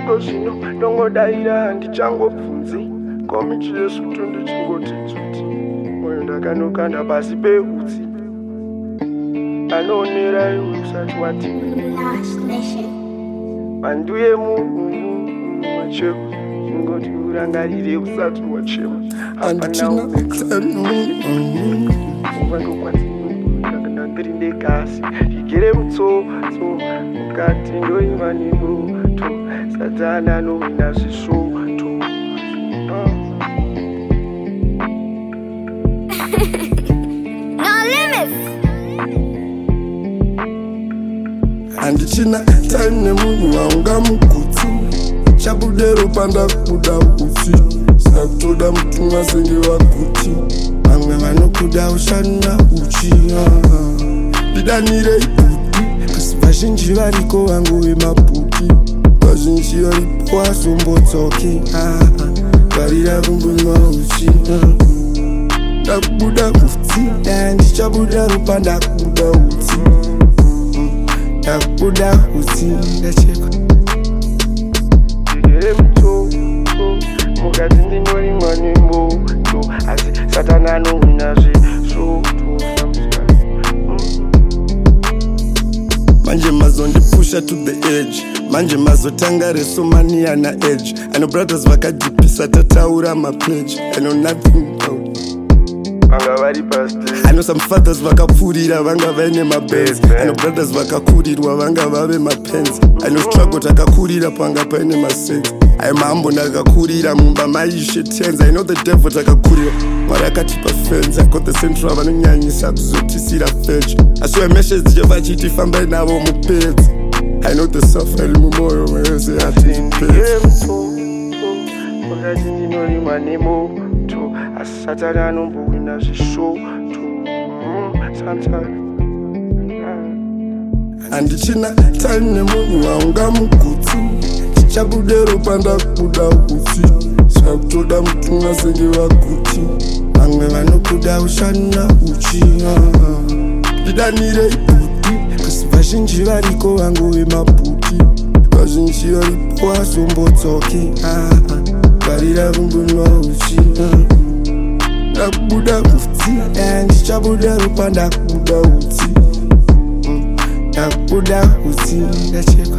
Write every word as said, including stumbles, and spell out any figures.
Zvino zvino ndongodaira ndichangobvunzi komichi yesutu ndichingoti tsuti moyo ndakanokanda pasi peutsi anoonera iwe usati wati manduye munhu macheko ingoti urangarire usati wachema Antina ndiri ndekasi igere mutsotso mukati ndoimba nembuto sadzana novina zvisvoto Andichina time nemunhu waungamugutsi chabudero panda kuda utsi sakutoda mutumwa senge waguti vamwe vanokuda ushana uchi ndidanire ibuti asi vazhinji variko vangu vemabuki vazhinji varipo vazombotsoki varira kumbunwa uchi ndakubuda utsi ndichabuda ropa ndakubuda utsi ndakubuda utsi ndachekwa igere mutsotso mukati ndinorimwa nemboto asi satana anovina zvisvoto manje mazondipusha to the edge manje mazotanga resomania na edge I know brothers vakadipisa tataura mapledge I know nothing about vanga vari pasti I know some fathers vakapfurira vanga vaine mabeds I know brothers vakakurirwa vanga vave mapens I know struggle takakurira panga paine masex I mambo ndakakurira mumba maishe tens I know the devil takakurira mwari akatipa fence I got the central vanonyanyisa kuzotisira fetch asiwe meshes dzichavachiti fambai navo mupedzi I know the suffering mumoyo wese igere mutsotso mukati ndinorimwa nemboto asi satana anombowina zvisvoto satana Andichina time nemunhu waungamugutsi chabudero panda kuda utsi sakutoda mutumwa senge vaguti vamwe vanokuda ushana uchi ndidanire ibuti asi vazhinji variko vangu vemabuki vazhinji varipo vazombotsoki varira kumbunwa uchi ndakubuda utsi ndichabuda ropa ndakubuda utsi ndakubuda utsi ndachekwa